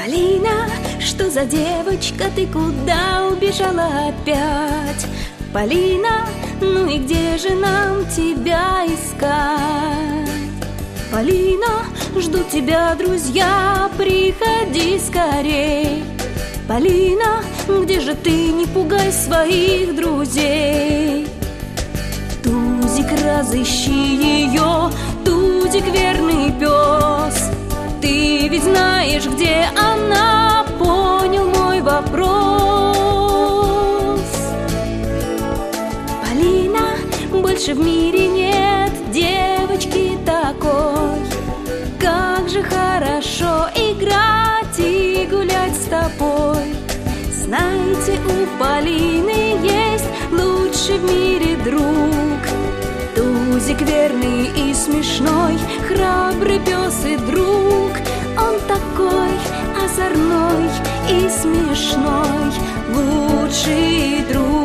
Полина, что за девочка, ты куда убежала опять? Полина, ну и где же нам тебя искать? Полина, ждут тебя друзья, приходи скорей. Полина, где же ты, не пугай своих друзей. Тузик, разыщи ее, Тузик, верный пес. Ты ведь знаешь, где она, понял мой вопрос. Полина, больше в мире нет девочки такой. Как же хорошо играть и гулять с тобой. Знаете, у Полины есть лучший в мире друг. Тузик верный и смешной, храбрый пес и друг. Он такой озорной и смешной, лучший друг.